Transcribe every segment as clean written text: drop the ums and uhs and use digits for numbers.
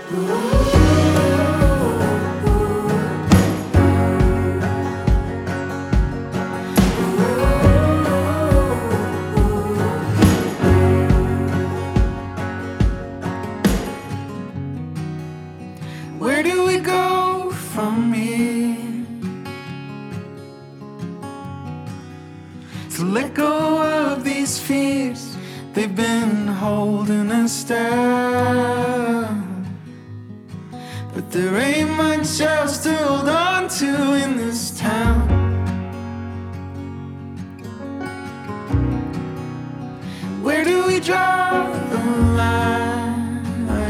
Where do we go from here? To let go of these fears, they've been holding us down. But there ain't much else to hold on to in this town. Where do we draw the line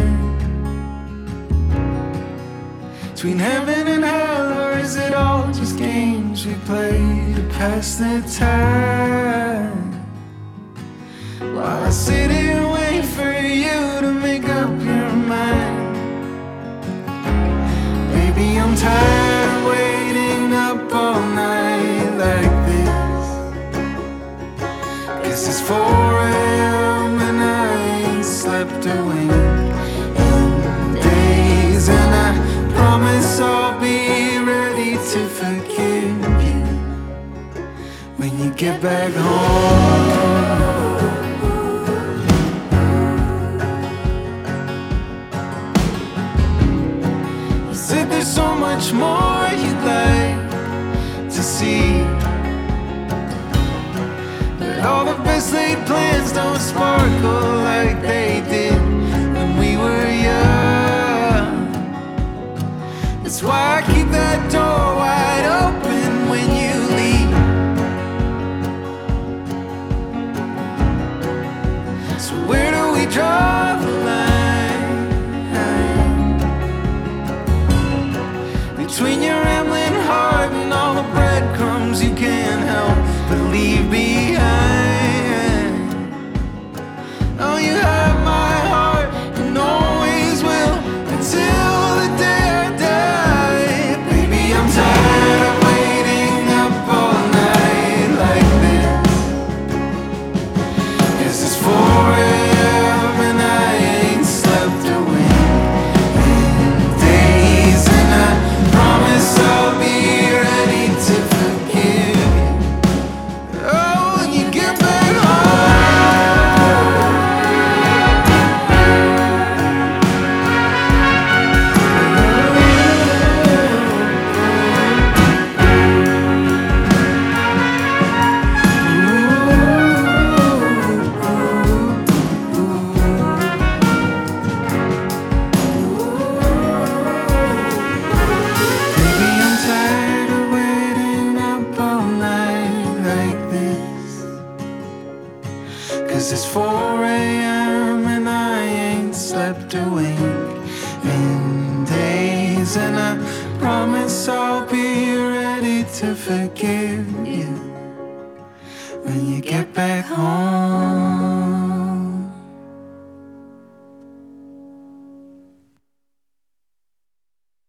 between heaven and hell, or is it all just games we play to pass the time? While I sit here and wait for you to make up your mind. Baby, I'm tired of waiting up all night like this. 'Cause it's 4 a.m. and I ain't slept a wink in days, and I promise I'll be ready to forgive you when you get back home. You said there's so much more you'd like to see, but all the best laid plans don't sparkle like they did when we were young. That's why I keep that door wide open when you leave. So where do we draw the line between your rambling heart and all the breadcrumbs you can't help but leave behind? Oh, you have my heart and always will until the day I die. Baby, I'm tired of waiting up all night like this. 'Cause it's 4 a.m. and I ain't slept a wink in days, and I promise I'll be ready to forgive you. Oh, when you get back Baby, I'm tired of waiting up all night like this. 'Cause it's 4 a.m. and I ain't slept a wink in days, and I promise I'll be ready to forgive you when you get back home.